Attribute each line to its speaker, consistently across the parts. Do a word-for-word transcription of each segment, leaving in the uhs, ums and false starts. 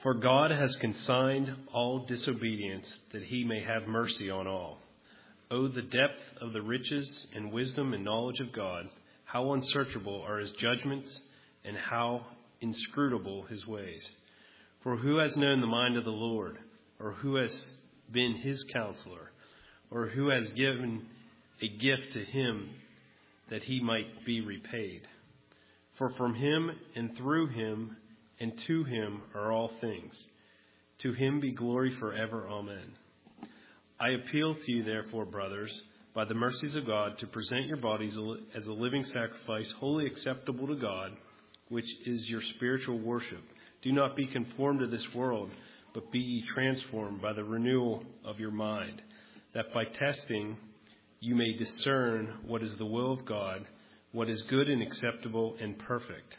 Speaker 1: For God has consigned all disobedience, that he may have mercy on all. Oh, the depth of the riches and wisdom and knowledge of God! How unsearchable are his judgments, and how inscrutable his ways. For who has known the mind of the Lord, or who has been his counselor, or who has given a gift to him that he might be repaid? For from him and through him and to him are all things. To him be glory forever. Amen. I appeal to you, therefore, brothers, by the mercies of God, to present your bodies as a living sacrifice, wholly acceptable to God, which is your spiritual worship. Do not be conformed to this world, but be ye transformed by the renewal of your mind, that by testing you may discern what is the will of God, what is good and acceptable and perfect.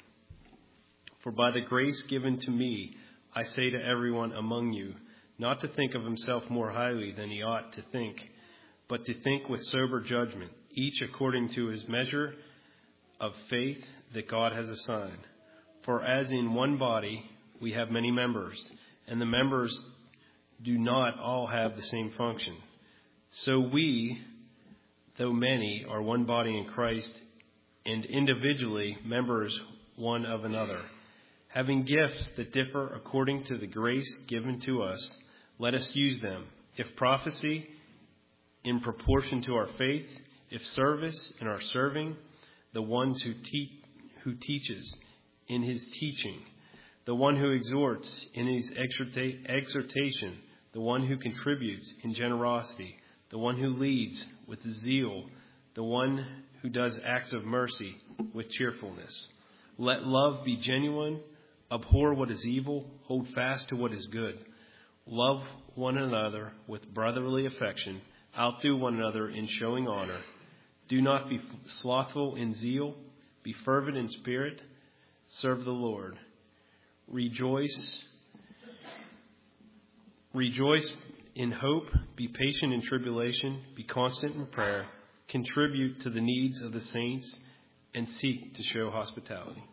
Speaker 1: For by the grace given to me, I say to everyone among you, not to think of himself more highly than he ought to think, but to think with sober judgment, each according to his measure of faith that God has assigned. For as in one body we have many members, and the members do not all have the same function, so we, though many, are one body in Christ, and individually members one of another. Having gifts that differ according to the grace given to us, let us use them. If prophecy, in proportion to our faith; if service, in our serving; the ones who teach, who teaches, in his teaching; the one who exhorts, in his exhorta- exhortation; the one who contributes, in generosity; the one who leads, with zeal; the one who does acts of mercy, with cheerfulness. Let love be genuine. Abhor what is evil. Hold fast to what is good. Love one another with brotherly affection. Outdo one another in showing honor. Do not be slothful in zeal. Be fervent in spirit. Serve the Lord. Rejoice. Rejoice in hope. Be patient in tribulation. Be constant in prayer. Contribute to the needs of the saints, and seek to show hospitality.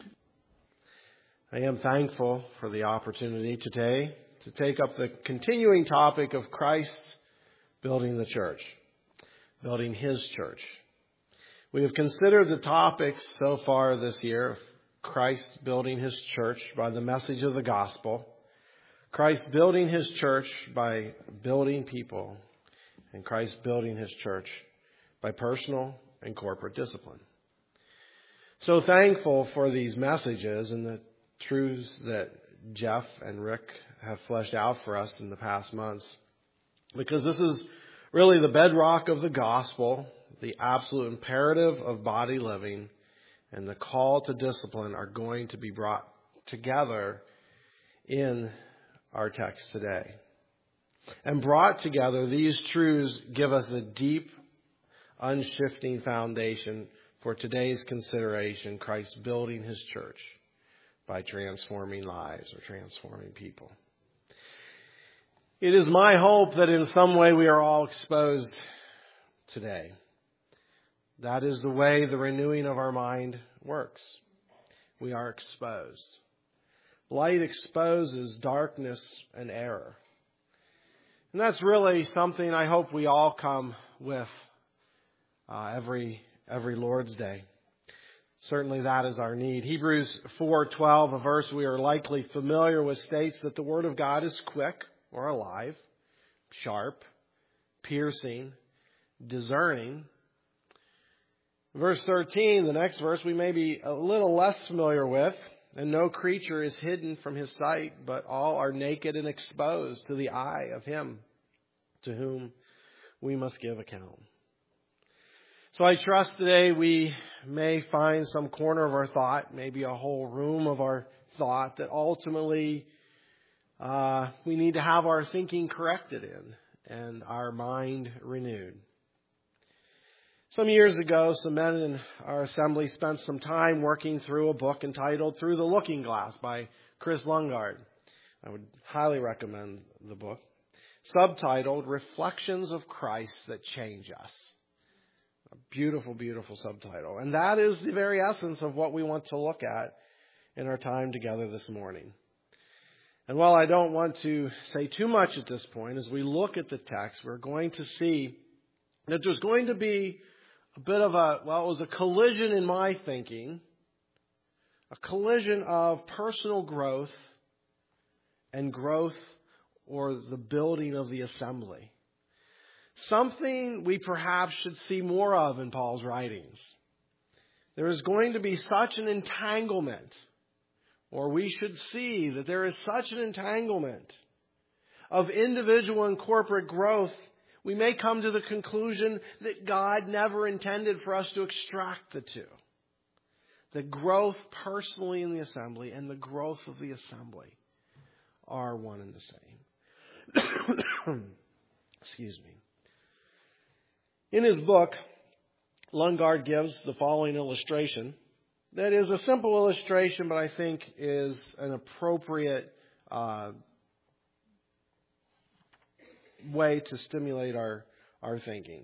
Speaker 2: I am thankful for the opportunity today to take up the continuing topic of Christ building the church, building his church. We have considered the topics so far this year of Christ building his church by the message of the gospel, Christ building his church by building people, and Christ building his church by personal and corporate discipline. So thankful for these messages and the truths that Jeff and Rick have fleshed out for us in the past months, because this is really the bedrock of the gospel. The absolute imperative of body living and the call to discipline are going to be brought together in our text today. And brought together, these truths give us a deep, unshifting foundation for today's consideration: Christ building his church by transforming lives or transforming people. It is my hope that in some way we are all exposed today. That is the way the renewing of our mind works. We are exposed. Light exposes darkness and error. And that's really something I hope we all come with uh, every every Lord's Day. Certainly that is our need. Hebrews four twelve, a verse we are likely familiar with, states that the Word of God is quick or alive, sharp, piercing, discerning. Verse thirteen, the next verse, we may be a little less familiar with. And no creature is hidden from his sight, but all are naked and exposed to the eye of him to whom we must give account. So I trust today we may find some corner of our thought, maybe a whole room of our thought, that ultimately uh, we need to have our thinking corrected in and our mind renewed. Some years ago, some men in our assembly spent some time working through a book entitled Through the Looking Glass by Chris Lungard. I would highly recommend the book. Subtitled Reflections of Christ That Change Us. A beautiful, beautiful subtitle. And that is the very essence of what we want to look at in our time together this morning. And while I don't want to say too much at this point, as we look at the text, we're going to see that there's going to be a bit of a, well, it was a collision in my thinking, a collision of personal growth and growth or the building of the assembly. Something we perhaps should see more of in Paul's writings. There is going to be such an entanglement, or we should see that there is such an entanglement of individual and corporate growth, we may come to the conclusion that God never intended for us to extract the two. The growth personally in the assembly and the growth of the assembly are one and the same. Excuse me. In his book, Lundgaard gives the following illustration. That is a simple illustration, but I think is an appropriate uh, way to stimulate our, our thinking.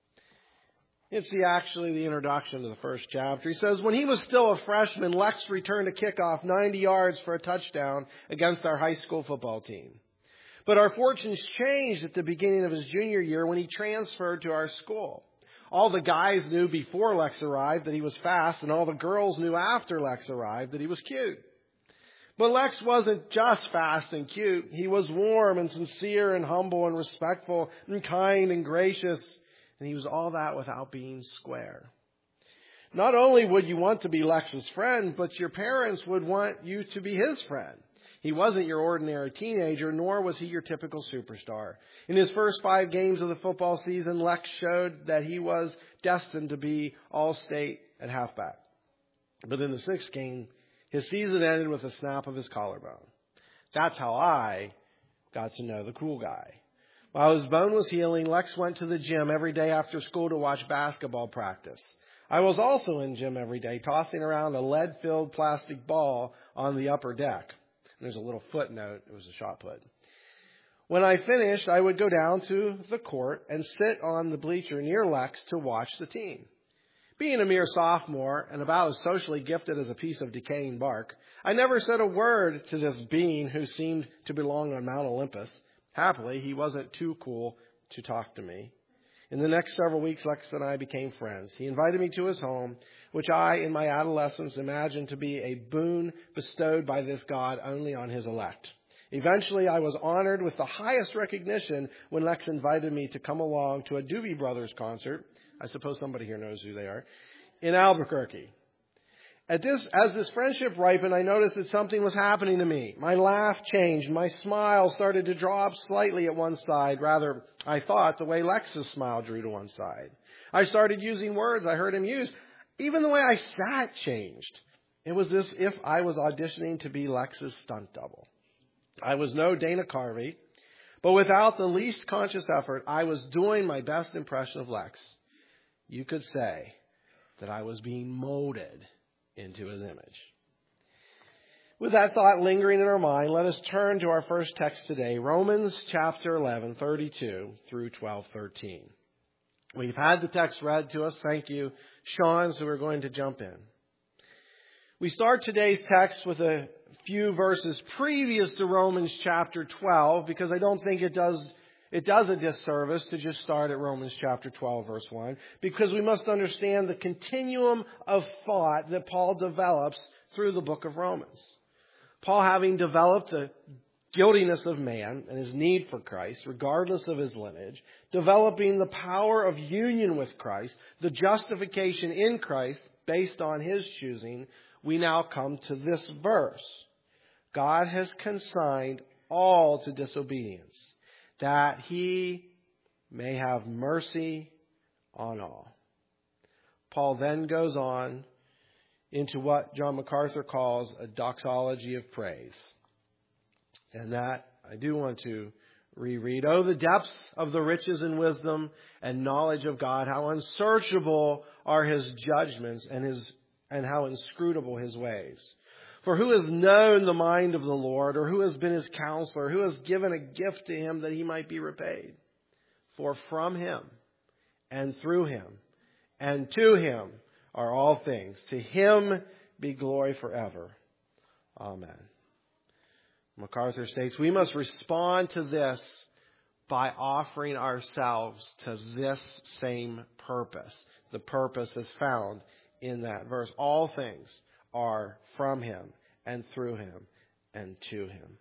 Speaker 2: It's the, actually the introduction to the first chapter. He says, when he was still a freshman, Lex returned a kickoff ninety yards for a touchdown against our high school football team. But our fortunes changed at the beginning of his junior year when he transferred to our school. All the guys knew before Lex arrived that he was fast, and all the girls knew after Lex arrived that he was cute. But Lex wasn't just fast and cute. He was warm and sincere and humble and respectful and kind and gracious. And he was all that without being square. Not only would you want to be Lex's friend, but your parents would want you to be his friend. He wasn't your ordinary teenager, nor was he your typical superstar. In his first five games of the football season, Lex showed that he was destined to be all-state at halfback. But in the sixth game, his season ended with a snap of his collarbone. That's how I got to know the cool guy. While his bone was healing, Lex went to the gym every day after school to watch basketball practice. I was also in gym every day, tossing around a lead-filled plastic ball on the upper deck. There's a little footnote. It was a shot put. When I finished, I would go down to the court and sit on the bleacher near Lex to watch the team. Being a mere sophomore and about as socially gifted as a piece of decaying bark, I never said a word to this being who seemed to belong on Mount Olympus. Happily, he wasn't too cool to talk to me. In the next several weeks, Lex and I became friends. He invited me to his home, which I, in my adolescence, imagined to be a boon bestowed by this God only on his elect. Eventually, I was honored with the highest recognition when Lex invited me to come along to a Doobie Brothers concert. I suppose somebody here knows who they are. In Albuquerque. At this, as this friendship ripened, I noticed that something was happening to me. My laugh changed. My smile started to draw up slightly at one side. Rather, I thought the way Lex's smile drew to one side. I started using words I heard him use. Even the way I sat changed. It was as if I was auditioning to be Lex's stunt double. I was no Dana Carvey, but without the least conscious effort, I was doing my best impression of Lex. You could say that I was being molded into his image. With that thought lingering in our mind, let us turn to our first text today, Romans chapter eleven, thirty-two through twelve thirteen. We've had the text read to us. Thank you, Sean, so we're going to jump in. We start today's text with a few verses previous to Romans chapter twelve, because I don't think it does It does a disservice to just start at Romans chapter twelve, verse one, because we must understand the continuum of thought that Paul develops through the book of Romans. Paul, having developed the guiltiness of man and his need for Christ, regardless of his lineage, developing the power of union with Christ, the justification in Christ based on his choosing, we now come to this verse. God has consigned all to disobedience, that he may have mercy on all. Paul then goes on into what John MacArthur calls a doxology of praise. And that I do want to reread. Oh, the depths of the riches and wisdom and knowledge of God, how unsearchable are his judgments and his and how inscrutable his ways. For who has known the mind of the Lord, or who has been his counselor, who has given a gift to him that he might be repaid? For from him and through him and to him are all things. To him be glory forever. Amen. MacArthur states, we must respond to this by offering ourselves to this same purpose. The purpose is found in that verse. All things are from Him and through Him and to Him.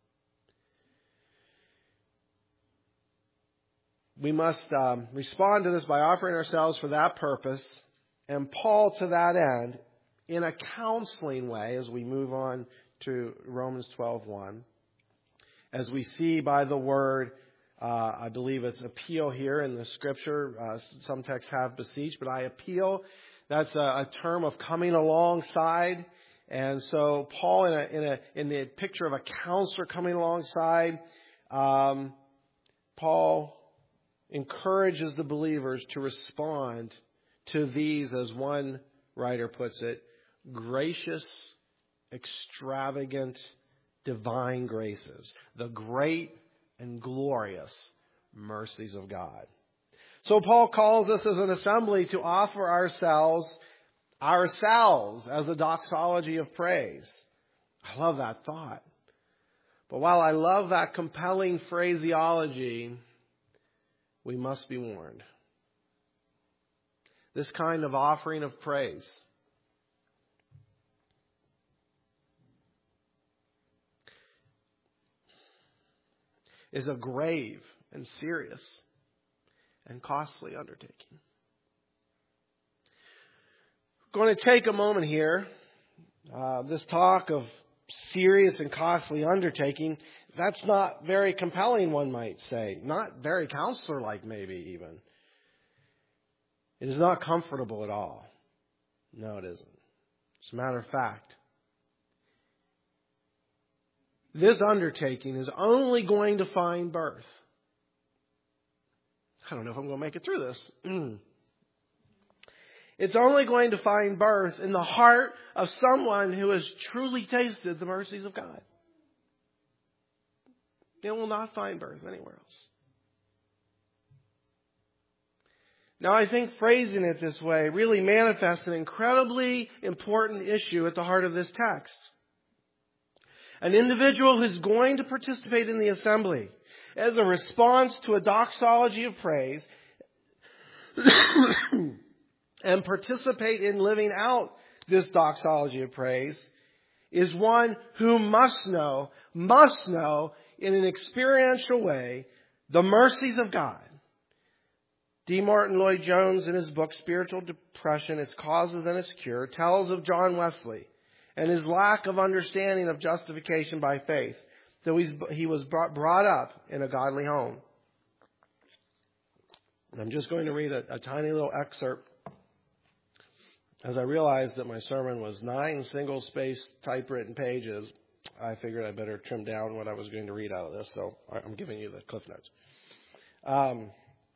Speaker 2: We must um, respond to this by offering ourselves for that purpose. And Paul, to that end, in a counseling way, as we move on to Romans twelve one, as we see by the word, uh, I believe it's appeal here in the Scripture. Uh, some texts have beseech, but I appeal. That's a, a term of coming alongside. And so Paul, in a, in a in the picture of a counselor coming alongside, um, Paul encourages the believers to respond to these, as one writer puts it, gracious, extravagant, divine graces, the great and glorious mercies of God. So Paul calls us as an assembly to offer ourselves, ourselves as a doxology of praise. I love that thought. But while I love that compelling phraseology, we must be warned. This kind of offering of praise is a grave and serious and costly undertaking. I'm going to take a moment here. Uh, this talk of serious and costly undertaking, that's not very compelling, one might say. Not very counselor-like, maybe even. It is not comfortable at all. No, it isn't. As a matter of fact, this undertaking is only going to find birth. I don't know if I'm going to make it through this. It's only going to find birth in the heart of someone who has truly tasted the mercies of God. It will not find birth anywhere else. Now, I think phrasing it this way really manifests an incredibly important issue at the heart of this text. An individual who's going to participate in the assembly as a response to a doxology of praise and participate in living out this doxology of praise is one who must know, must know in an experiential way the mercies of God. D. Martin Lloyd-Jones, in his book Spiritual Depression, Its Causes and Its Cure, tells of John Wesley and his lack of understanding of justification by faith, though he was brought up in a godly home. And I'm just going to read a, a tiny little excerpt. As I realized that my sermon was nine single-spaced typewritten pages, I figured I better trim down what I was going to read out of this, so I'm giving you the Cliff Notes. Um,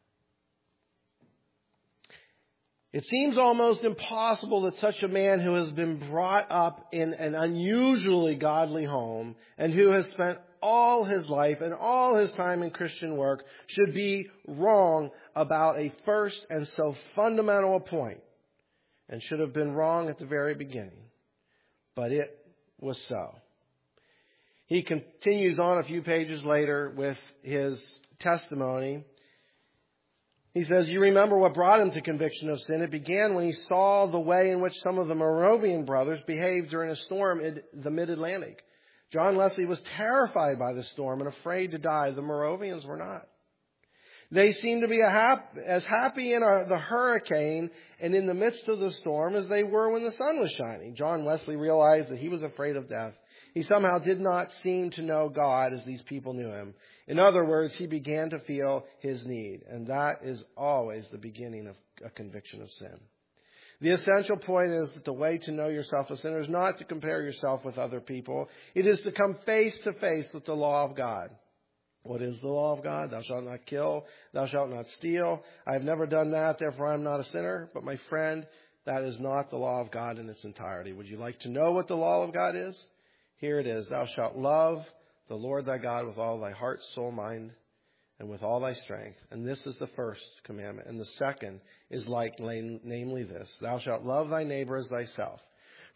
Speaker 2: It seems almost impossible that such a man who has been brought up in an unusually godly home and who has spent all his life and all his time in Christian work should be wrong about a first and so fundamental a point, and should have been wrong at the very beginning. But it was so. He continues on a few pages later with his testimony. He says, you remember what brought him to conviction of sin. It began when he saw the way in which some of the Moravian brothers behaved during a storm in the mid-Atlantic. John Wesley was terrified by the storm and afraid to die. The Moravians were not. They seemed to be a hap- as happy in a, the hurricane and in the midst of the storm as they were when the sun was shining. John Wesley realized that he was afraid of death. He somehow did not seem to know God as these people knew him. In other words, he began to feel his need. And that is always the beginning of a conviction of sin. The essential point is that the way to know yourself a sinner is not to compare yourself with other people. It is to come face to face with the law of God. What is the law of God? Thou shalt not kill. Thou shalt not steal. I have never done that, therefore I am not a sinner. But my friend, that is not the law of God in its entirety. Would you like to know what the law of God is? Here it is. Thou shalt love the Lord thy God with all thy heart, soul, mind, and with all thy strength. And this is the first commandment. And the second is like, namely this. Thou shalt love thy neighbor as thyself.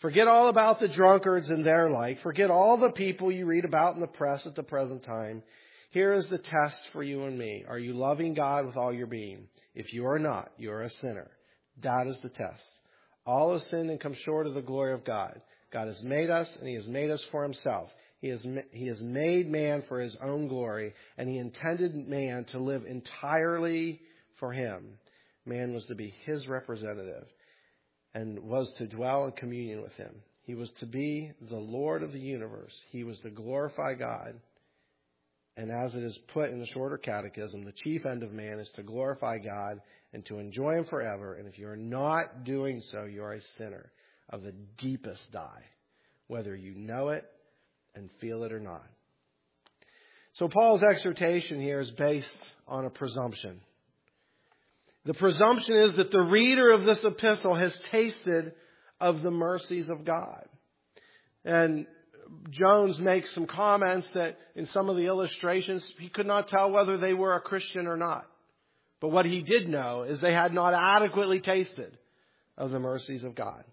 Speaker 2: Forget all about the drunkards and their like. Forget all the people you read about in the press at the present time. Here is the test for you and me. Are you loving God with all your being? If you are not, you are a sinner. That is the test. All have sinned and come short of the glory of God. God has made us, and He has made us for Himself. He has, he has made man for His own glory, and He intended man to live entirely for Him. Man was to be His representative and was to dwell in communion with Him. He was to be the Lord of the universe. He was to glorify God. And as it is put in the Shorter Catechism, the chief end of man is to glorify God and to enjoy Him forever. And if you are not doing so, you are a sinner of the deepest dye, whether you know it and feel it or not. So Paul's exhortation here is based on a presumption. The presumption is that the reader of this epistle has tasted of the mercies of God. And Jones makes some comments that in some of the illustrations, he could not tell whether they were a Christian or not. But what he did know is they had not adequately tasted of the mercies of God.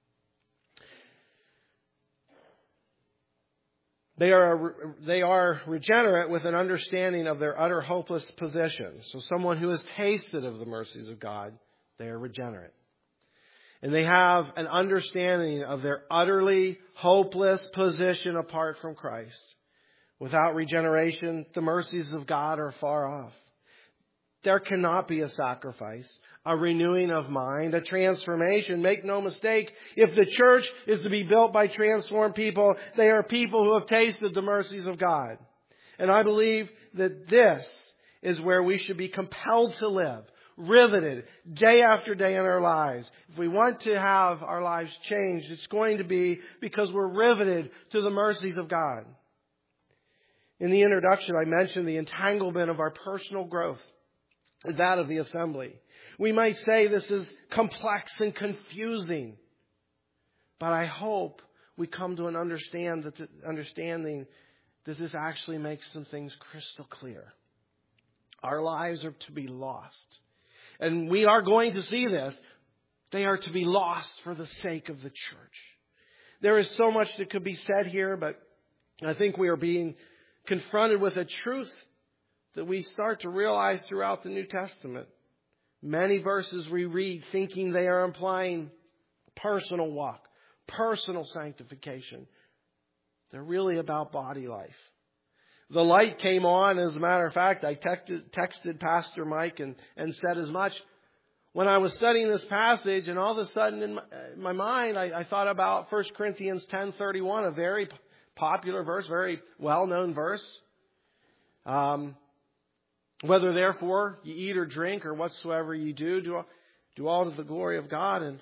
Speaker 2: They are, they are regenerate with an understanding of their utter hopeless position. So someone who has tasted of the mercies of God, they are regenerate. And they have an understanding of their utterly hopeless position apart from Christ. Without regeneration, the mercies of God are far off. There cannot be a sacrifice, a renewing of mind, a transformation. Make no mistake, if the church is to be built by transformed people, they are people who have tasted the mercies of God. And I believe that this is where we should be compelled to live, riveted day after day in our lives. If we want to have our lives changed, it's going to be because we're riveted to the mercies of God. In the introduction, I mentioned the entanglement of our personal growth, that of the assembly. We might say this is complex and confusing, but I hope we come to an understand that the understanding that this actually makes some things crystal clear. Our lives are to be lost. And we are going to see this. They are to be lost for the sake of the church. There is so much that could be said here, but I think we are being confronted with a truth that we start to realize throughout the New Testament. Many verses we read thinking they are implying personal walk, personal sanctification. They're really about body life. The light came on. As a matter of fact, I texted, texted Pastor Mike and, and said as much when I was studying this passage, and all of a sudden in my, in my mind, I, I thought about First Corinthians ten thirty-one, a very popular verse, very well-known verse. Um, Whether therefore you eat or drink or whatsoever you do, do, do all to the glory of God. And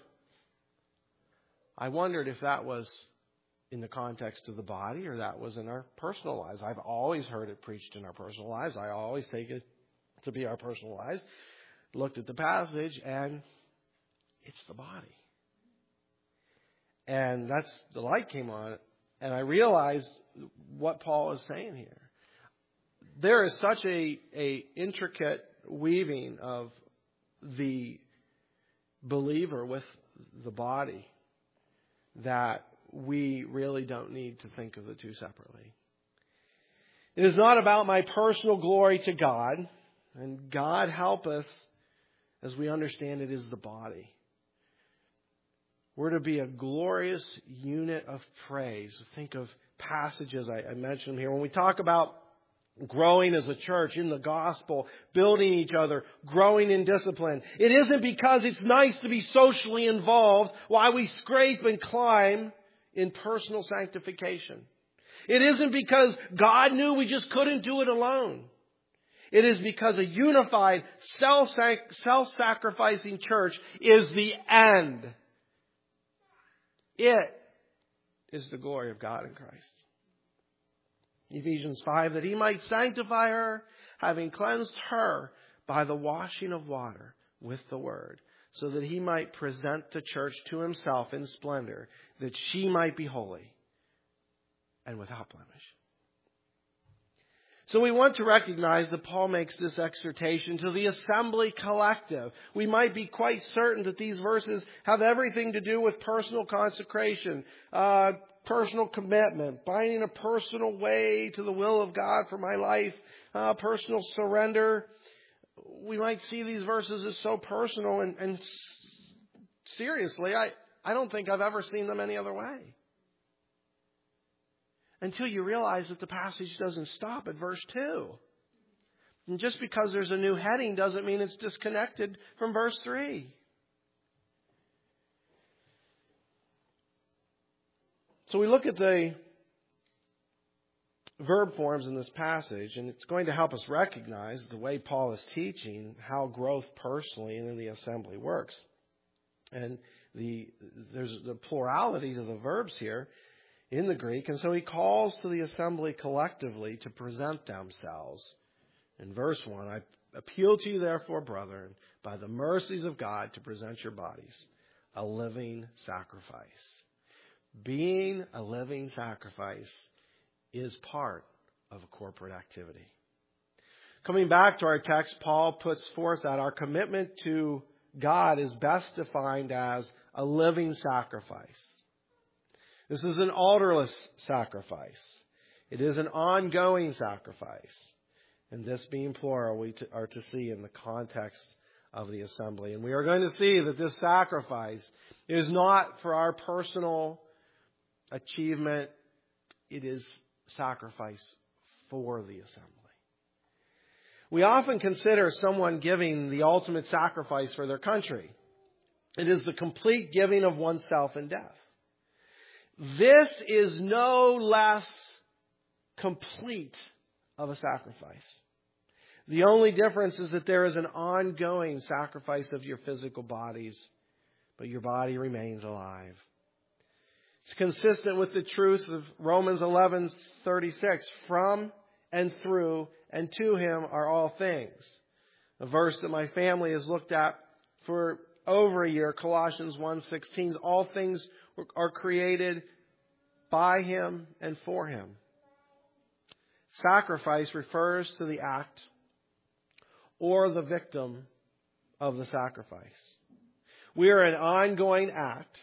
Speaker 2: I wondered if that was in the context of the body or that was in our personal lives. I've always heard it preached in our personal lives. I always take it to be our personal lives. Looked at the passage and it's the body. And that's, the light came on and I realized what Paul is saying here. There is such a, a intricate weaving of the believer with the body that we really don't need to think of the two separately. It is not about my personal glory to God, and God help us as we understand it is the body. We're to be a glorious unit of praise. Think of passages I, I mentioned here. When we talk about growing as a church in the gospel, building each other, growing in discipline, it isn't because it's nice to be socially involved while we scrape and climb in personal sanctification. It isn't because God knew we just couldn't do it alone. It is because a unified, self-sacrificing church is the end. It is the glory of God in Christ. Ephesians five, that He might sanctify her, having cleansed her by the washing of water with the word, so that He might present the church to Himself in splendor, that she might be holy and without blemish. So we want to recognize that Paul makes this exhortation to the assembly collective. We might be quite certain that these verses have everything to do with personal consecration, uh, personal commitment, finding a personal way to the will of God for my life, uh, personal surrender. We might see these verses as so personal, and, and seriously, I, I don't think I've ever seen them any other way. Until you realize that the passage doesn't stop at verse two. And just because there's a new heading doesn't mean it's disconnected from verse three. So we look at the verb forms in this passage, and it's going to help us recognize the way Paul is teaching how growth personally and in the assembly works. And the there's the plurality to the verbs here in the Greek, and so he calls to the assembly collectively to present themselves. In verse one, I appeal to you therefore, brethren, by the mercies of God, to present your bodies a living sacrifice. Being a living sacrifice is part of a corporate activity. Coming back to our text, Paul puts forth that our commitment to God is best defined as a living sacrifice. This is an altarless sacrifice. It is an ongoing sacrifice. And this being plural, we are to see in the context of the assembly. And we are going to see that this sacrifice is not for our personal achievement. It is sacrifice for the assembly. We often consider someone giving the ultimate sacrifice for their country. It is the complete giving of oneself in death. This is no less complete of a sacrifice. The only difference is that there is an ongoing sacrifice of your physical bodies, but your body remains alive. It's consistent with the truth of Romans eleven thirty-six. From and through and to Him are all things. A verse that my family has looked at for over a year, Colossians one sixteen. All things are created by Him and for Him. Sacrifice refers to the act or the victim of the sacrifice. We are an ongoing act.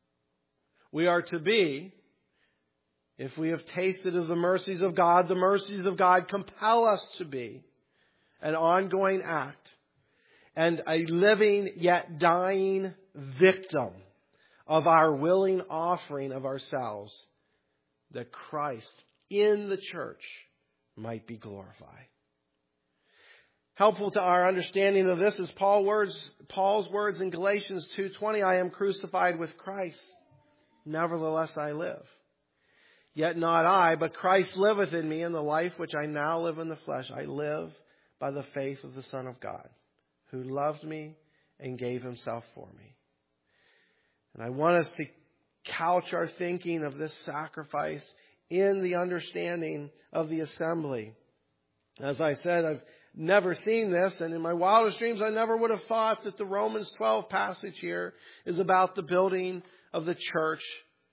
Speaker 2: We are to be, if we have tasted of the mercies of God, the mercies of God compel us to be an ongoing act and a living yet dying victim of our willing offering of ourselves, that Christ in the church might be glorified. Helpful to our understanding of this is Paul words, Paul's words in Galatians two twenty, I am crucified with Christ, nevertheless I live. Yet not I, but Christ liveth in me, and the life which I now live in the flesh, I live by the faith of the Son of God, who loved me and gave Himself for me. And I want us to couch our thinking of this sacrifice in the understanding of the assembly. As I said, I've never seen this, and in my wildest dreams I never would have thought that the Romans twelve passage here is about the building of the church.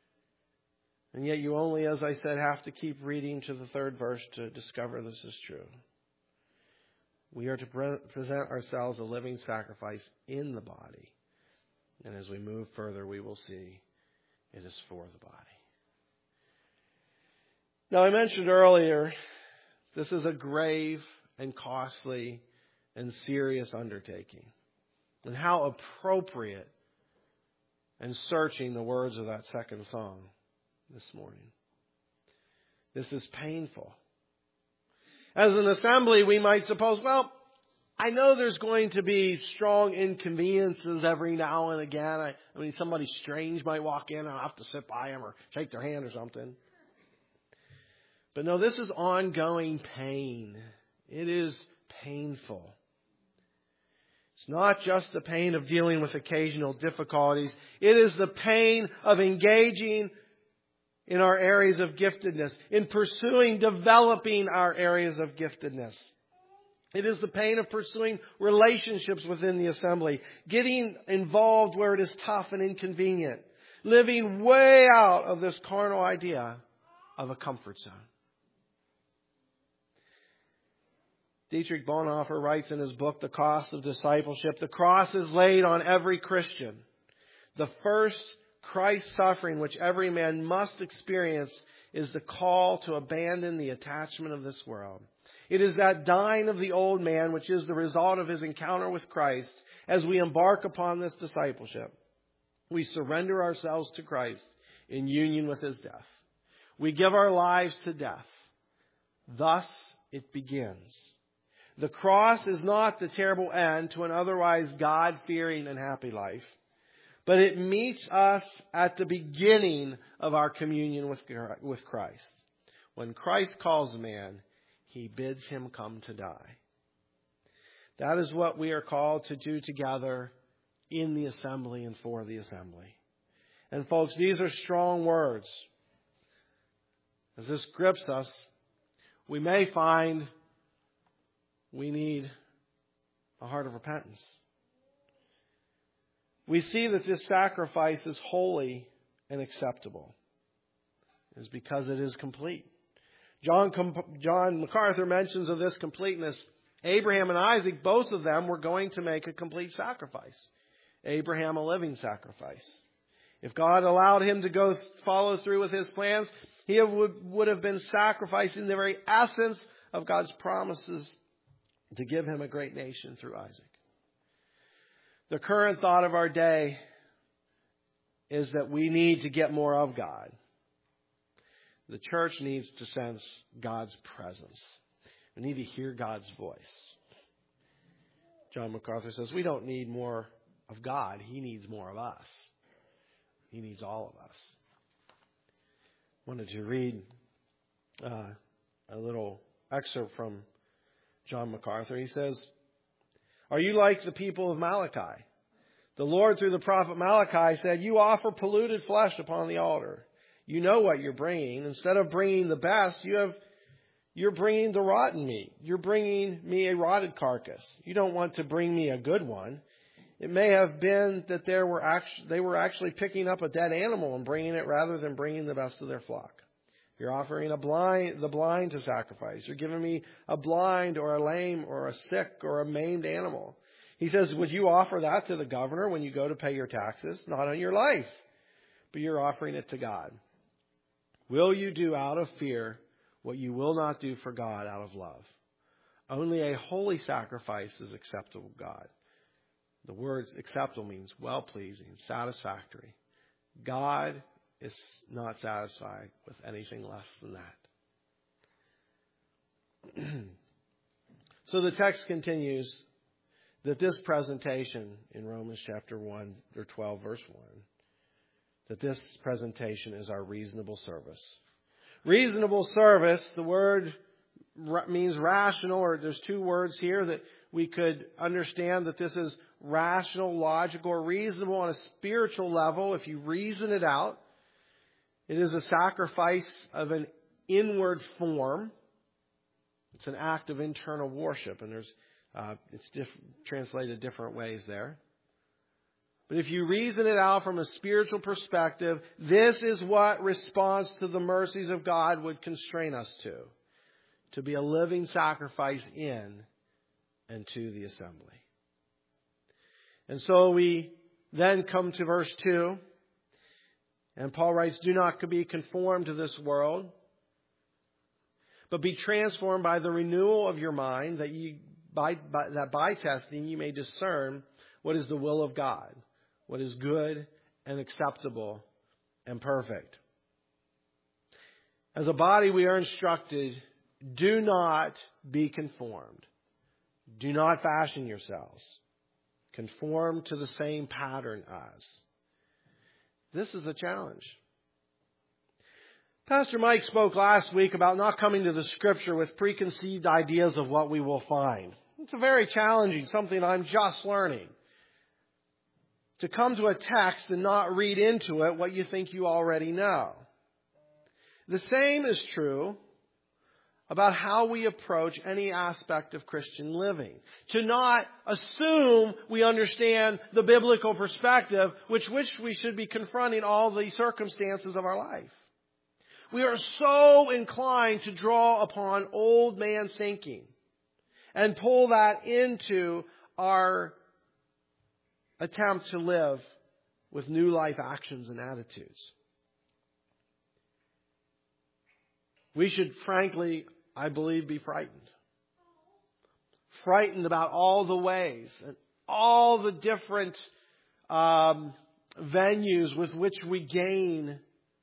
Speaker 2: And yet you only, as I said, have to keep reading to the third verse to discover this is true. We are to pre- present ourselves a living sacrifice in the body. And as we move further, we will see it is for the body. Now, I mentioned earlier, this is a grave and costly and serious undertaking. And how appropriate and searching the words of that second song this morning. This is painful. As an assembly, we might suppose, well, I know there's going to be strong inconveniences every now and again. I, I mean, somebody strange might walk in and I'll have to sit by them or shake their hand or something. But no, this is ongoing pain. It is painful. It's not just the pain of dealing with occasional difficulties. It is the pain of engaging in our areas of giftedness, in pursuing, developing our areas of giftedness. It is the pain of pursuing relationships within the assembly, getting involved where it is tough and inconvenient, living way out of this carnal idea of a comfort zone. Dietrich Bonhoeffer writes in his book, The Cost of Discipleship, the cross is laid on every Christian. The first Christ suffering which every man must experience is the call to abandon the attachment of this world. It is that dying of the old man which is the result of his encounter with Christ. As we embark upon this discipleship, we surrender ourselves to Christ in union with his death. We give our lives to death. Thus it begins. The cross is not the terrible end to an otherwise God-fearing and happy life, but it meets us at the beginning of our communion with Christ. When Christ calls a man, he bids him come to die. That is what we are called to do together in the assembly and for the assembly. And folks, these are strong words. As this grips us, we may find we need a heart of repentance. We see that this sacrifice is holy and acceptable. It is because it is complete. John, John MacArthur mentions of this completeness. Abraham and Isaac, both of them were going to make a complete sacrifice. Abraham, a living sacrifice. If God allowed him to go follow through with his plans, he would have been sacrificing the very essence of God's promises to give him a great nation through Isaac. The current thought of our day is that we need to get more of God. The church needs to sense God's presence. We need to hear God's voice. John MacArthur says we don't need more of God. He needs more of us. He needs all of us. I wanted to read uh, a little excerpt from John MacArthur. He says, "Are you like the people of Malachi? The Lord, through the prophet Malachi, said, 'You offer polluted flesh upon the altar. You know what you're bringing. Instead of bringing the best, you have You're bringing the rotten meat. You're bringing me a rotted carcass. You don't want to bring me a good one.' It may have been that there were actually, they were actually picking up a dead animal and bringing it rather than bringing the best of their flock. You're offering a blind, the blind to sacrifice. You're giving me a blind or a lame or a sick or a maimed animal." He says, "Would you offer that to the governor when you go to pay your taxes? Not on your life, but you're offering it to God. Will you do out of fear what you will not do for God out of love? Only a holy sacrifice is acceptable to God." The word acceptable means well-pleasing, satisfactory. God is not satisfied with anything less than that. So the text continues that this presentation in Romans chapter one or twelve verse one, that this presentation is our reasonable service. Reasonable service, the word means rational, or there's two words here that we could understand that this is rational, logical, or reasonable on a spiritual level. If you reason it out, it is a sacrifice of an inward form. It's an act of internal worship, and there's uh, it's diff- translated different ways there. But if you reason it out from a spiritual perspective, this is what response to the mercies of God would constrain us to. To be a living sacrifice in and to the assembly. And so we then come to verse two. And Paul writes, "Do not be conformed to this world, but be transformed by the renewal of your mind, that you by, by that by testing you may discern what is the will of God, what is good and acceptable and perfect." As a body, we are instructed, do not be conformed. Do not fashion yourselves. Conform to the same pattern as. This is a challenge. Pastor Mike spoke last week about not coming to the Scripture with preconceived ideas of what we will find. It's a very challenging, something I'm just learning. To come to a text and not read into it what you think you already know. The same is true about how we approach any aspect of Christian living. To not assume we understand the biblical perspective which which we should be confronting all the circumstances of our life. We are so inclined to draw upon old man thinking and pull that into our attempt to live with new life actions and attitudes. We should, frankly, I believe, be frightened. Frightened about all the ways and all the different um, venues with which we gain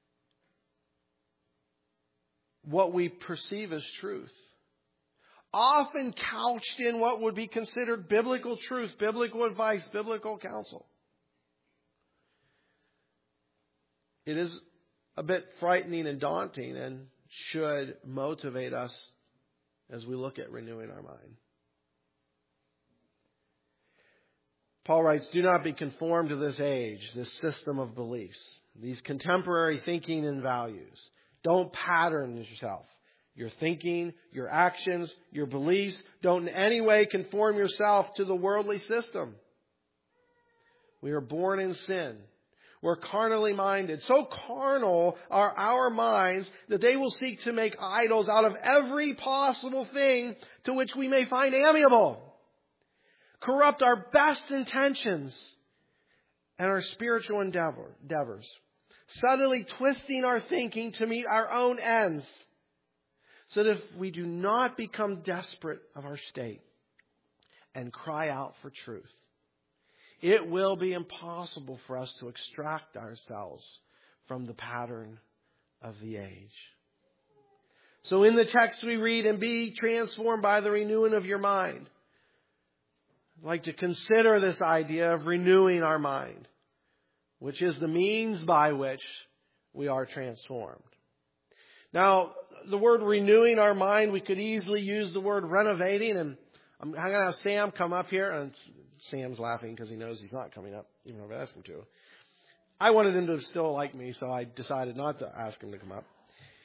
Speaker 2: what we perceive as truth. Often couched in what would be considered biblical truth, biblical advice, biblical counsel. It is a bit frightening and daunting and should motivate us as we look at renewing our mind. Paul writes, do not be conformed to this age, this system of beliefs, these contemporary thinking and values. Don't pattern yourself. Your thinking, your actions, your beliefs. Don't in any way conform yourself to the worldly system. We are born in sin. We're carnally minded. So carnal are our minds that they will seek to make idols out of every possible thing to which we may find amiable. Corrupt our best intentions and our spiritual endeavor, endeavors. Subtly twisting our thinking to meet our own ends. So that if we do not become desperate of our state and cry out for truth, it will be impossible for us to extract ourselves from the pattern of the age. So in the text we read, and be transformed by the renewing of your mind. I'd like to consider this idea of renewing our mind, which is the means by which we are transformed. Now, the word renewing our mind, we could easily use the word renovating. And I'm going to have Sam come up here. And Sam's laughing because he knows he's not coming up, even though I've asked him to. I wanted him to still like me, so I decided not to ask him to come up.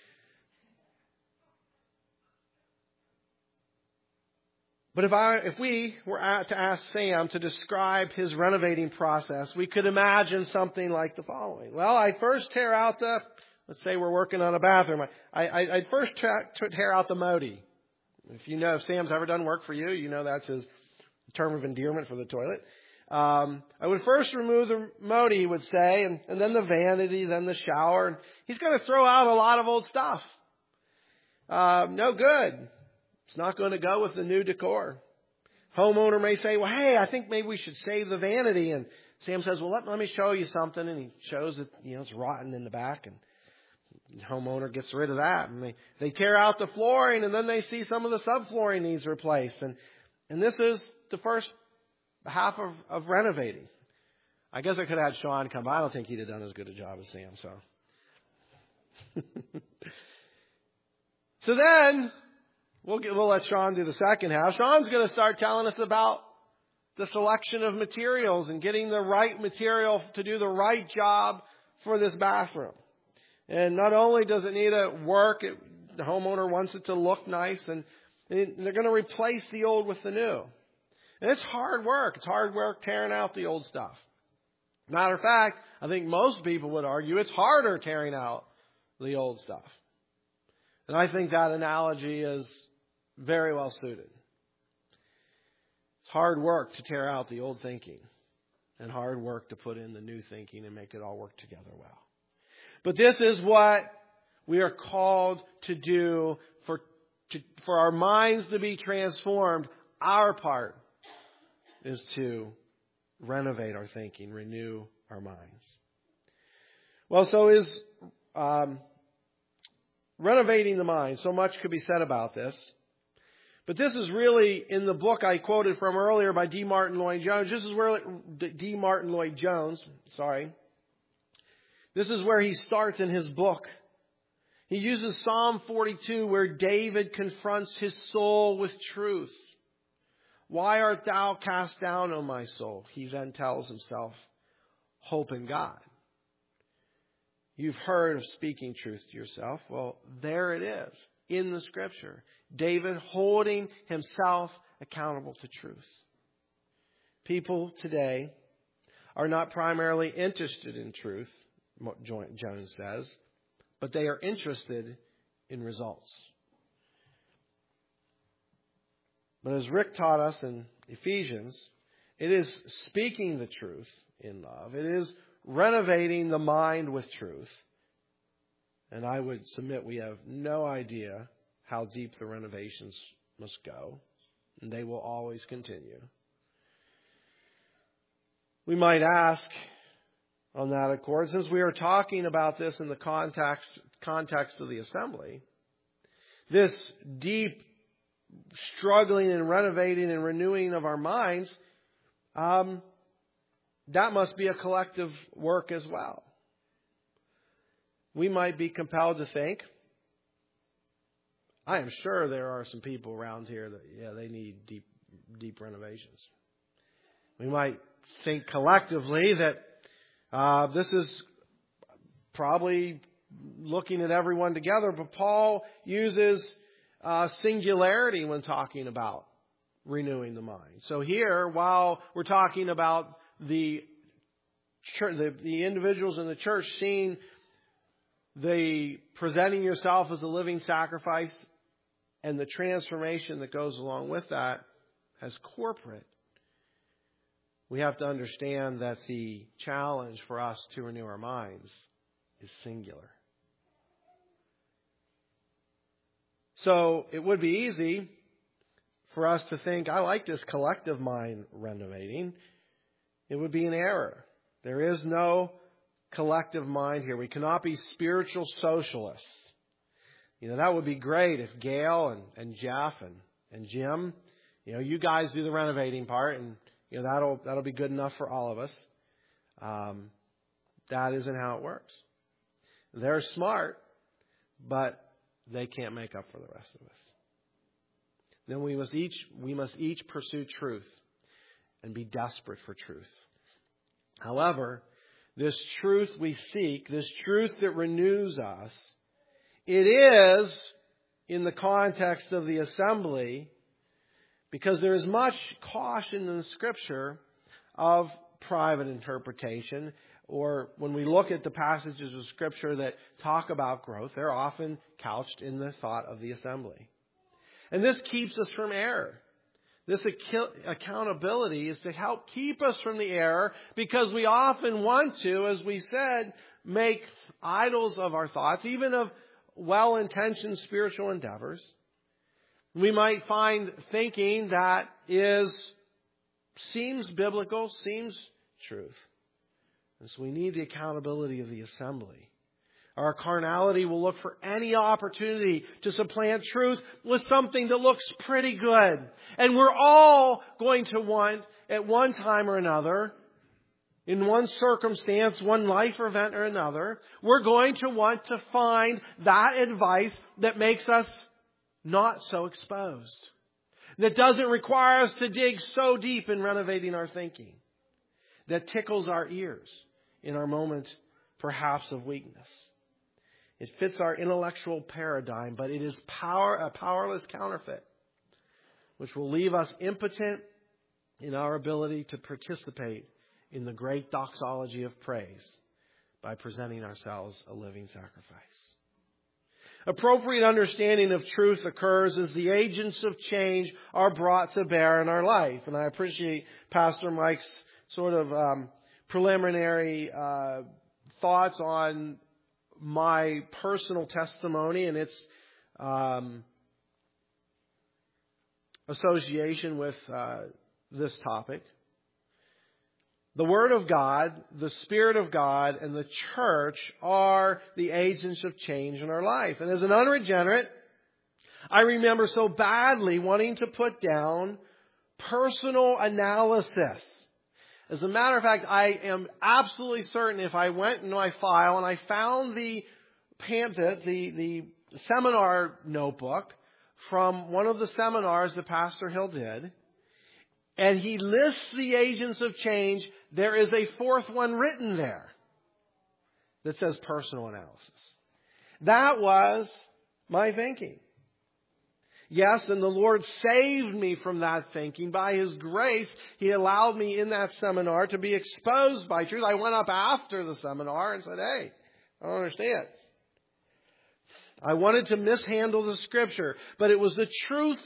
Speaker 2: But if I, if we were to ask Sam to describe his renovating process, we could imagine something like the following. Well, I'd first tear out the, let's say we're working on a bathroom. I, I, I'd first tear out the Modi. If you know, if Sam's ever done work for you, you know that's his term of endearment for the toilet. Um, I would first remove the Modi, he would say, and, and then the vanity, then the shower. And he's going to throw out a lot of old stuff. Uh, no good. It's not going to go with the new decor. Homeowner may say, well, hey, I think maybe we should save the vanity. And Sam says, well, let, let me show you something. And he shows that, you know, it's rotten in the back. And the homeowner gets rid of that. And they, they tear out the flooring, and then they see some of the subflooring needs replaced. And, and this is the first half of, of renovating. I guess I could have had Sean come. I don't think he'd have done as good a job as Sam. So, so then we'll, get, we'll let Sean do the second half. Sean's going to start telling us about the selection of materials and getting the right material to do the right job for this bathroom. And not only does it need to work, it, the homeowner wants it to look nice, and they're going to replace the old with the new. And it's hard work. It's hard work tearing out the old stuff. Matter of fact, I think most people would argue it's harder tearing out the old stuff. And I think that analogy is very well suited. It's hard work to tear out the old thinking and hard work to put in the new thinking and make it all work together well. But this is what we are called to do for, to, for our minds to be transformed. Our part is to renovate our thinking, renew our minds. Well, so is um, renovating the mind. So much could be said about this. But this is really in the book I quoted from earlier by D. Martin Lloyd-Jones. This is where D. Martin Lloyd-Jones, sorry. This is where he starts in his book. He uses Psalm forty-two where David confronts his soul with truth. Why art thou cast down, O my soul? He then tells himself, hope in God. You've heard of speaking truth to yourself. Well, there it is in the Scripture. David holding himself accountable to truth. People today are not primarily interested in truth, Jones says, but they are interested in results. But as Rick taught us in Ephesians, it is speaking the truth in love. It is renovating the mind with truth. And I would submit we have no idea how deep the renovations must go. And they will always continue. We might ask on that accord, since we are talking about this in the context, context of the assembly, this deep struggling and renovating and renewing of our minds, um, that must be a collective work as well. We might be compelled to think, I am sure there are some people around here that, yeah, they need deep, deep renovations. We might think collectively that uh, this is probably looking at everyone together, but Paul uses uh, singularity when talking about renewing the mind. So here, while we're talking about the church, the, the individuals in the church seeing the presenting yourself as a living sacrifice and the transformation that goes along with that as corporate, we have to understand that the challenge for us to renew our minds is singular. So it would be easy for us to think, I like this collective mind renovating. It would be an error. There is no collective mind here. We cannot be spiritual socialists. You know, that would be great if Gail and, and Jeff and, and Jim, you know, you guys do the renovating part, and you know that'll that'll be good enough for all of us. Um, that isn't how it works. They're smart, but they can't make up for the rest of us. Then we must each we must each pursue truth and be desperate for truth. However, this truth we seek, this truth that renews us, it is in the context of the assembly, because there is much caution in the Scripture of private interpretation, or when we look at the passages of Scripture that talk about growth, they're often couched in the thought of the assembly. And this keeps us from error. This accountability is to help keep us from the error, because we often want to, as we said, make idols of our thoughts, even of well-intentioned spiritual endeavors. We might find thinking that is seems biblical, seems truth. And so we need the accountability of the assembly. Our carnality will look for any opportunity to supplant truth with something that looks pretty good. And we're all going to want, at one time or another, in one circumstance, one life event or another, we're going to want to find that advice that makes us not so exposed. That doesn't require us to dig so deep in renovating our thinking. That tickles our ears in our moment, perhaps, of weakness. It fits our intellectual paradigm, but it is power, a powerless counterfeit, which will leave us impotent in our ability to participate in the great doxology of praise by presenting ourselves a living sacrifice. Appropriate understanding of truth occurs as the agents of change are brought to bear in our life. And I appreciate Pastor Mike's sort of um, preliminary uh, thoughts on my personal testimony and its um, association with uh, this topic. The Word of God, the Spirit of God, and the church are the agents of change in our life. And as an unregenerate, I remember so badly wanting to put down personal analysis. As a matter of fact, I am absolutely certain if I went into my file and I found the pamphlet, the, the seminar notebook from one of the seminars that Pastor Hill did, and he lists the agents of change, there is a fourth one written there that says personal analysis. That was my thinking. Yes, and the Lord saved me from that thinking. By His grace, He allowed me in that seminar to be exposed by truth. I went up after the seminar and said, hey, I don't understand. I wanted to mishandle the Scripture, but it was the truth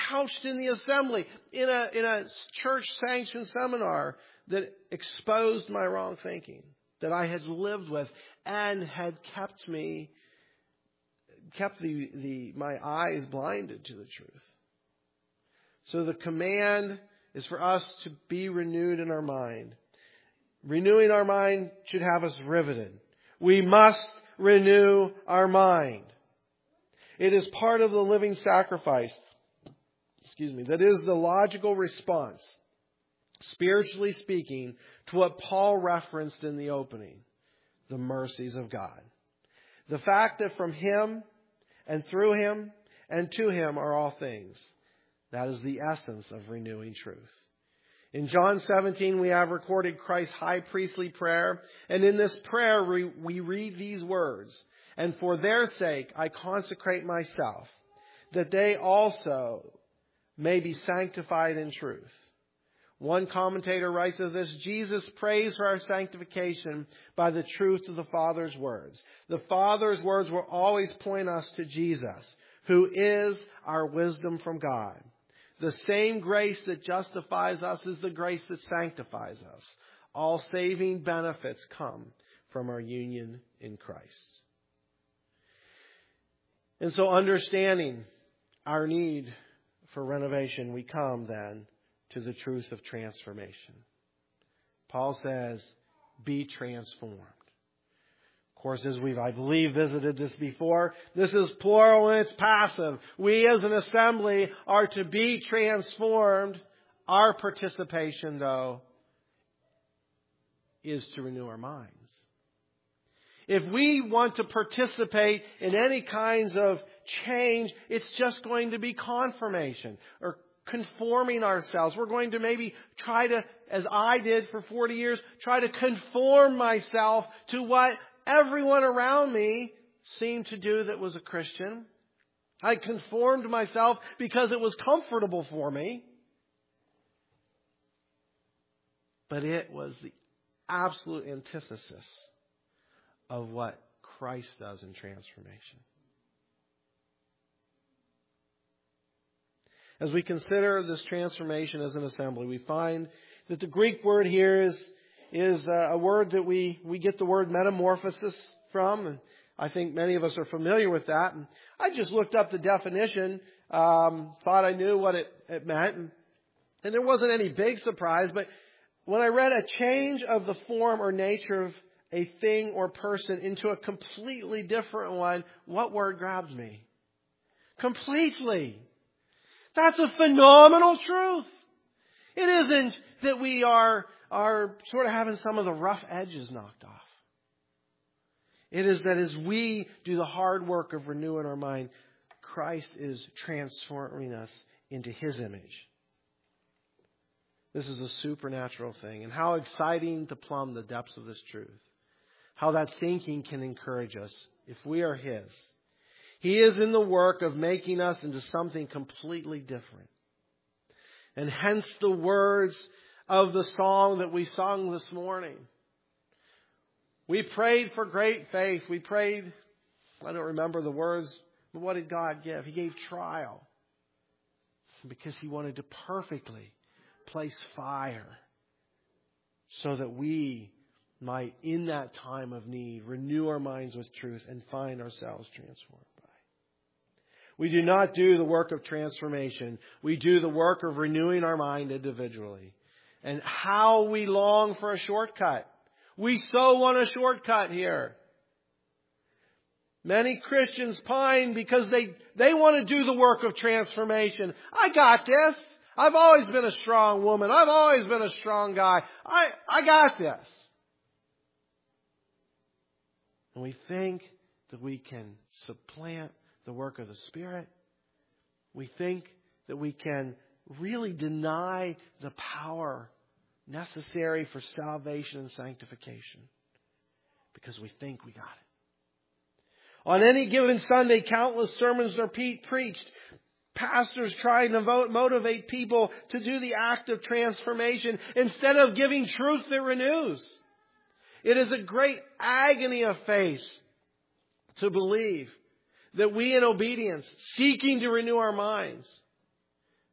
Speaker 2: couched in the assembly, in a, in a church-sanctioned seminar that exposed my wrong thinking, that I had lived with and had kept me, kept the, the, my eyes blinded to the truth. So the command is for us to be renewed in our mind. Renewing our mind should have us riveted. We must renew our mind. It is part of the living sacrifice, excuse me, that is the logical response, spiritually speaking, to what Paul referenced in the opening, the mercies of God. The fact that from Him and through Him and to Him are all things. That is the essence of renewing truth. In John seventeen, we have recorded Christ's high priestly prayer. And in this prayer, we, we read these words. And for their sake, I consecrate myself, that they also may be sanctified in truth. One commentator writes as this: Jesus prays for our sanctification by the truth of the Father's words. The Father's words will always point us to Jesus, who is our wisdom from God. The same grace that justifies us is the grace that sanctifies us. All saving benefits come from our union in Christ. And so, understanding our need for renovation, we come then to the truth of transformation. Paul says, be transformed. Of course, as we've, I believe, visited this before, this is plural and it's passive. We as an assembly are to be transformed. Our participation, though, is to renew our minds. If we want to participate in any kinds of change, it's just going to be confirmation or conforming ourselves. We're going to maybe try to, as I did for forty years, try to conform myself to what everyone around me seemed to do that was a Christian. I conformed myself because it was comfortable for me. But it was the absolute antithesis of what Christ does in transformation. As we consider this transformation as an assembly, we find that the Greek word here is, is a word that we, we get the word metamorphosis from. And I think many of us are familiar with that. And I just looked up the definition, um, thought I knew what it, it meant. And, and there wasn't any big surprise, but when I read a change of the form or nature of a thing or person into a completely different one, what word grabs me? Completely. That's a phenomenal truth. It isn't that we are, are sort of having some of the rough edges knocked off. It is that as we do the hard work of renewing our mind, Christ is transforming us into His image. This is a supernatural thing. And how exciting to plumb the depths of this truth. How that thinking can encourage us if we are His. He is in the work of making us into something completely different. And hence the words of the song that we sung this morning. We prayed for great faith. We prayed, I don't remember the words, but what did God give? He gave trial. Because He wanted to perfectly place fire so that we might, in that time of need, renew our minds with truth and find ourselves transformed by. We do not do the work of transformation. We do the work of renewing our mind individually. And how we long for a shortcut. We so want a shortcut here. Many Christians pine because they, they want to do the work of transformation. I got this. I've always been a strong woman. I've always been a strong guy. I, I got this. And we think that we can supplant the work of the Spirit. We think that we can really deny the power necessary for salvation and sanctification because we think we got it. On any given Sunday, countless sermons are preached. Pastors trying to motivate people to do the act of transformation instead of giving truth that renews. It is a great agony of faith to believe that we in obedience, seeking to renew our minds,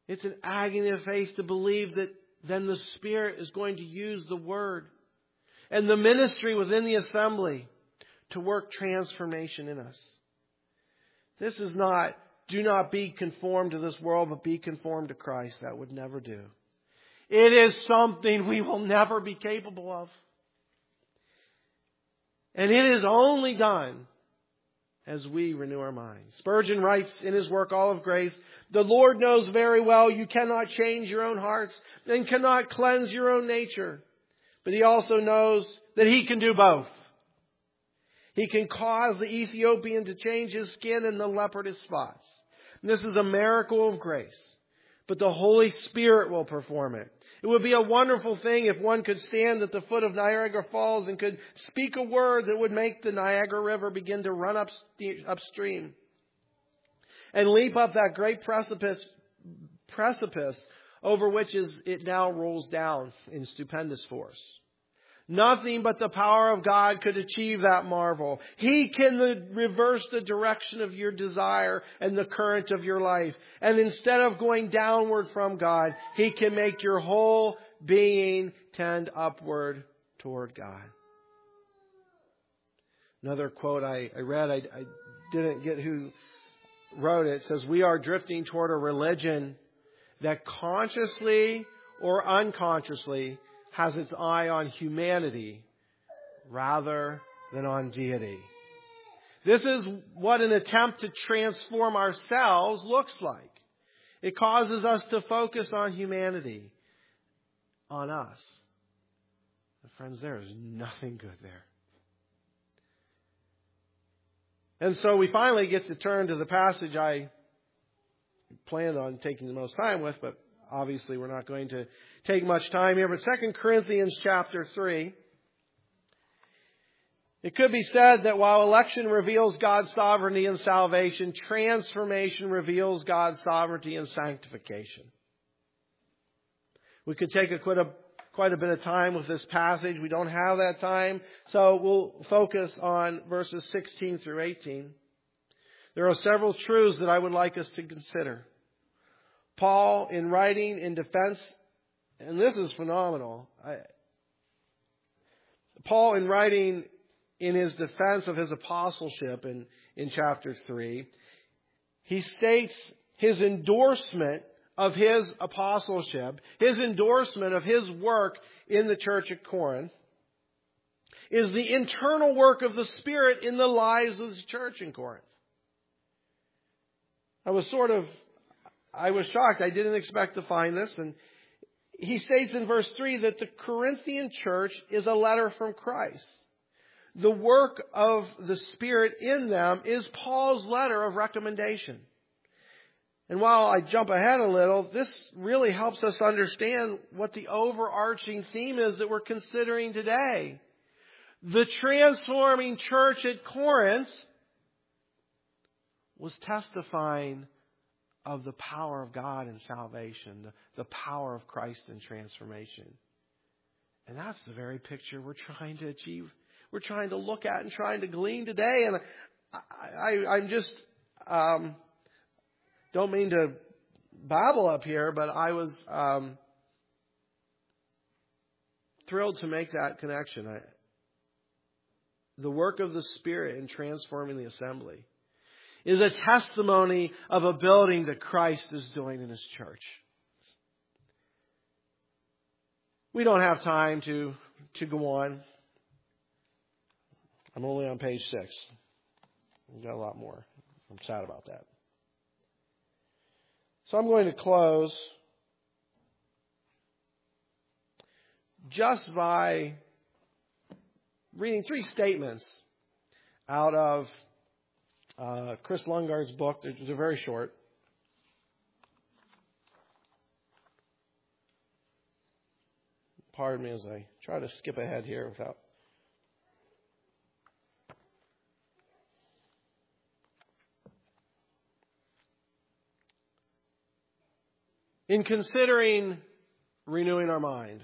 Speaker 2: It's an agony of faith to believe that then the Spirit is going to use the Word and the ministry within the assembly to work transformation in us. This is not, do not be conformed to this world, but be conformed to Christ. That would never do. It is something we will never be capable of. And it is only done as we renew our minds. Spurgeon writes in his work, All of Grace, the Lord knows very well you cannot change your own hearts and cannot cleanse your own nature. But He also knows that He can do both. He can cause the Ethiopian to change his skin and the leopard his spots. And this is a miracle of grace. But the Holy Spirit will perform it. It would be a wonderful thing if one could stand at the foot of Niagara Falls and could speak a word that would make the Niagara River begin to run up upstream and leap up that great precipice, precipice over which is, it now rolls down in stupendous force. Nothing but the power of God could achieve that marvel. He can reverse the direction of your desire and the current of your life. And instead of going downward from God, He can make your whole being tend upward toward God. Another quote I, I read, I, I didn't get who wrote it. It says, we are drifting toward a religion that consciously or unconsciously has its eye on humanity rather than on deity. This is what an attempt to transform ourselves looks like. It causes us to focus on humanity, on us. And friends, there is nothing good there. And so we finally get to turn to the passage I planned on taking the most time with, but obviously we're not going to take much time here. But Second Corinthians chapter three. It could be said that while election reveals God's sovereignty and salvation, transformation reveals God's sovereignty and sanctification. We could take a quite, a quite a bit of time with this passage. We don't have that time. So we'll focus on verses sixteen through eighteen. There are several truths that I would like us to consider. Paul, in writing in defense, and this is phenomenal. I, Paul, in writing in his defense of his apostleship in, in chapter three, he states his endorsement of his apostleship, his endorsement of his work in the church at Corinth, is the internal work of the Spirit in the lives of the church in Corinth. I was sort of, I was shocked. I didn't expect to find this. And he states in verse three that the Corinthian church is a letter from Christ. The work of the Spirit in them is Paul's letter of recommendation. And while I jump ahead a little, this really helps us understand what the overarching theme is that we're considering today. The transforming church at Corinth was testifying of the power of God in salvation, the, the power of Christ in transformation. And that's the very picture we're trying to achieve. We're trying to look at and trying to glean today. And I, I, I'm just, um, don't mean to babble up here, but I was um, thrilled to make that connection. I, the work of the Spirit in transforming the assembly is a testimony of a building that Christ is doing in His church. We don't have time to, to go on. I'm only on page six. We've got a lot more. I'm sad about that. So I'm going to close just by reading three statements out of uh, Chris Lungard's book. They're, they're very short. Pardon me as I try to skip ahead here without... In considering renewing our mind,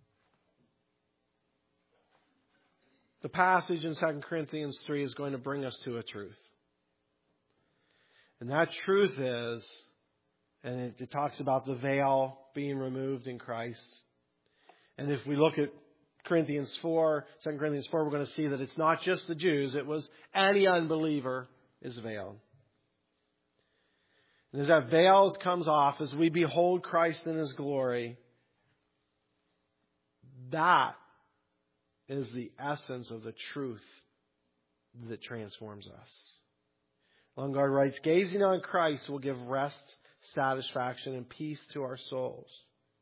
Speaker 2: the passage in Second Corinthians three is going to bring us to a truth. And that truth is And it, it talks about the veil being removed in Christ. And if we look at Corinthians four, Second Corinthians four, we're going to see that it's not just the Jews. It was any unbeliever is veiled. And as that veil comes off, as we behold Christ in His glory, that is the essence of the truth that transforms us. Longard writes, gazing on Christ will give rest, satisfaction, and peace to our souls.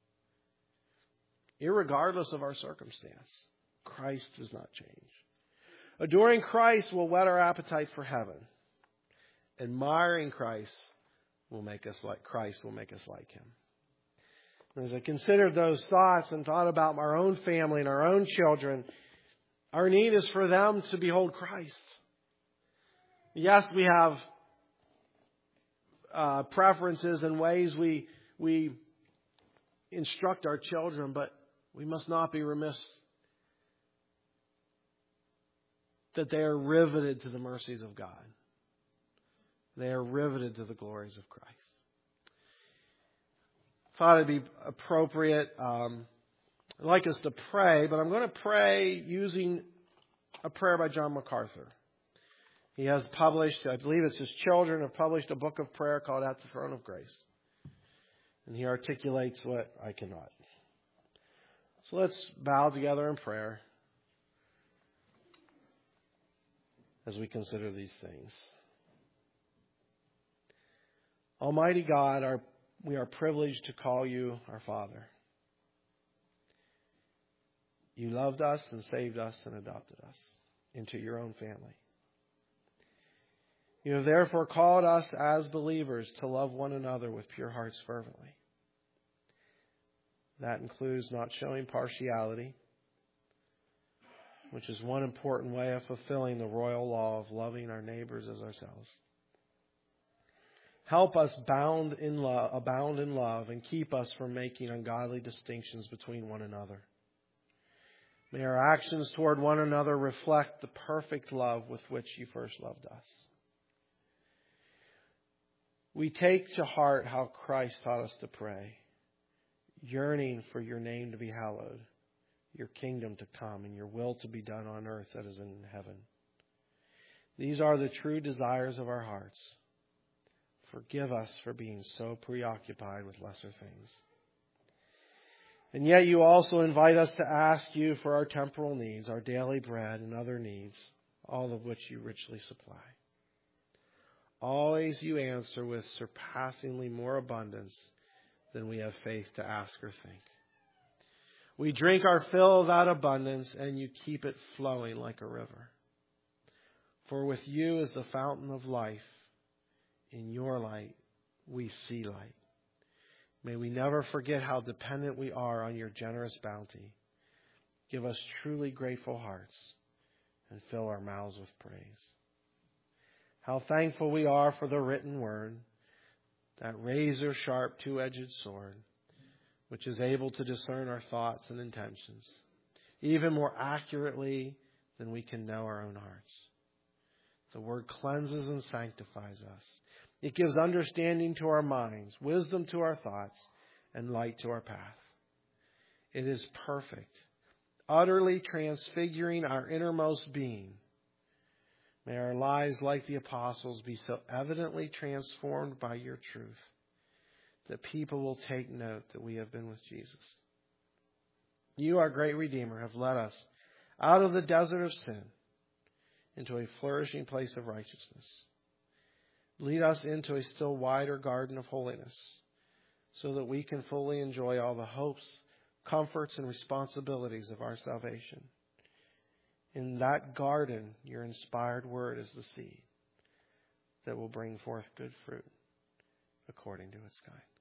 Speaker 2: Irregardless of our circumstance, Christ does not change. Adoring Christ will whet our appetite for heaven. Admiring Christ will make us like Christ will make us like Him. And as I considered those thoughts and thought about our own family and our own children, our need is for them to behold Christ. Yes, we have uh, preferences and ways we we instruct our children, but we must not be remiss that they are riveted to the mercies of God. They are riveted to the glories of Christ. I thought it'd be appropriate. Um, I'd like us to pray, but I'm going to pray using a prayer by John MacArthur. He has published, I believe it's his children, have published a book of prayer called At the Throne of Grace. And he articulates what I cannot. So let's bow together in prayer as we consider these things. Almighty God, our, we are privileged to call you our Father. You loved us and saved us and adopted us into your own family. You have therefore called us as believers to love one another with pure hearts fervently. That includes not showing partiality, which is one important way of fulfilling the royal law of loving our neighbors as ourselves. Help us bound in love, abound in love and keep us from making ungodly distinctions between one another. May our actions toward one another reflect the perfect love with which you first loved us. We take to heart how Christ taught us to pray, yearning for your name to be hallowed, your kingdom to come, and your will to be done on earth as it is in heaven. These are the true desires of our hearts. Forgive us for being so preoccupied with lesser things. And yet you also invite us to ask you for our temporal needs, our daily bread and other needs, all of which you richly supply. Always you answer with surpassingly more abundance than we have faith to ask or think. We drink our fill of that abundance, and you keep it flowing like a river. For with you is the fountain of life. In your light, we see light. May we never forget how dependent we are on your generous bounty. Give us truly grateful hearts and fill our mouths with praise. How thankful we are for the written word, that razor-sharp two-edged sword, which is able to discern our thoughts and intentions, even more accurately than we can know our own hearts. The word cleanses and sanctifies us. It gives understanding to our minds, wisdom to our thoughts, and light to our path. It is perfect, utterly transfiguring our innermost being. May our lives, like the apostles, be so evidently transformed by your truth that people will take note that we have been with Jesus. You, our great Redeemer, have led us out of the desert of sin into a flourishing place of righteousness. Lead us into a still wider garden of holiness so that we can fully enjoy all the hopes, comforts, and responsibilities of our salvation. In that garden, your inspired word is the seed that will bring forth good fruit according to its kind.